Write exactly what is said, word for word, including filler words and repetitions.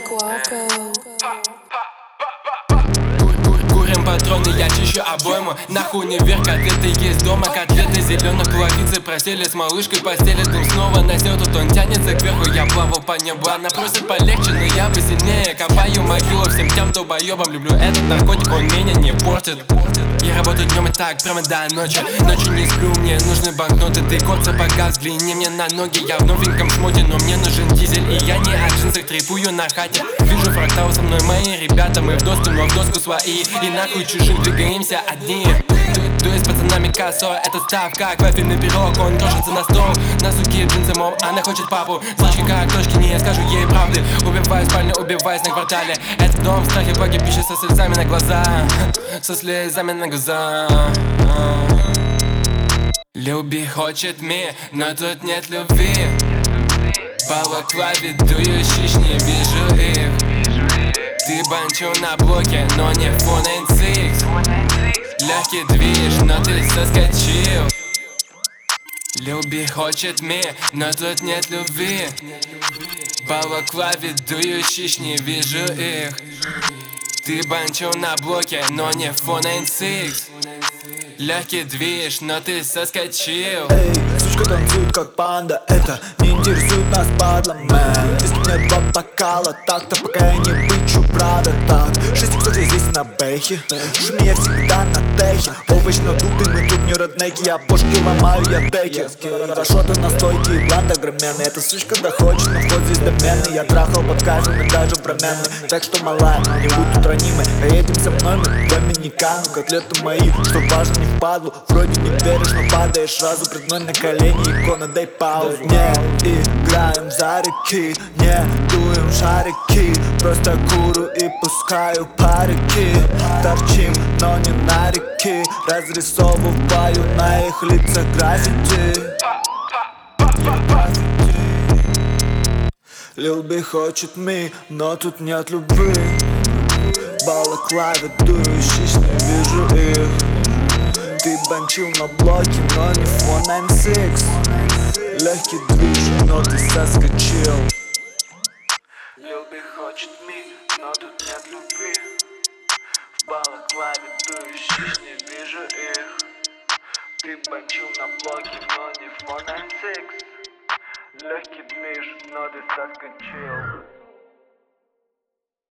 Guapo. Курим патроны, я чищу обойму. Нахуй не вверх, котлеты есть дома. Котлеты зеленых плавицы просели с малышкой постели. Дым снова насел, тут он тянется кверху. Я плавал по небу, она просит полегче, но я посильнее. Копаю могилу всем тем долбоебам. Люблю этот наркотик, он меня не портит. Я работаю днем и так прямо до ночи. Ночью не сплю, мне нужны банкноты. Ты кот в сапогах, взгляни мне на ноги. Я в новеньком шмоте, но мне нужен дизель. И я не о джинсах трепую на хате. Вижу фрактал со мной мои ребята. Мы в доску, но в доску свои. И нахуй чужим двигаемся одни. Дуя с пацанами косой, это ставка. Вафельный пирог, он ложится на стол. На суке джинсы, мол, она хочет папу. Слышки как точки, не скажу ей правды. Убиваю спальню, убиваюсь на квартале. Это дом в страхе, боги пищи со слезами на глаза. Со слезами на глаза. Люби хочет ми, но тут нет любви. Балаклаве дую щищ, не вижу их. Ты банчил на блоке, но не фон эн сикс. Легкий движ, но ты соскочил. Люби хочет ми, но тут нет любви. Балаклаве дую щищ, не вижу их. Ты банчил на блоке, но не фон эн сикс. Легкий движ, но ты соскочил. Эй, сучка танцует как панда, это не интересует нас, падла, мэн. Виски мне два бокала, так-то пока я не бычу, правда так. Шесть иксов я здесь на бэхе, шуми я всегда на техе. Овощ надутый, мы тут не роднеки, я бошки ломаю, я деки. Хорошо-то настойки и блант огроменный. Эта сучка доходит, но вход здесь доменный. Я трахал под кайфом и даже променный. Так что, малая, не будь тут ранимой. Поедем со мной мы в Доминикану. Котлеты мои, что важно, не впадлу. Вроде не веришь, но падаешь сразу пред мной на колени. Икона, дай паузу. Не играем за реки, не дуем шарики. Просто курю и пускаю парики. Торчим, но не на реки. Разрисовываю на их лицах граффити. Люби хочет ми, но тут нет любви. Балаклаве дую щищ, не вижу их. Ты банчил на блоке, но не фон эн сикс. Легкий движ, но ты соскочил. Люби хочет ми, но тут нет любви. В балаклаве дую щищ, не вижу их. Ты банчил на блоке, но не фон эн сикс. Легкий движ, но ты соскочил.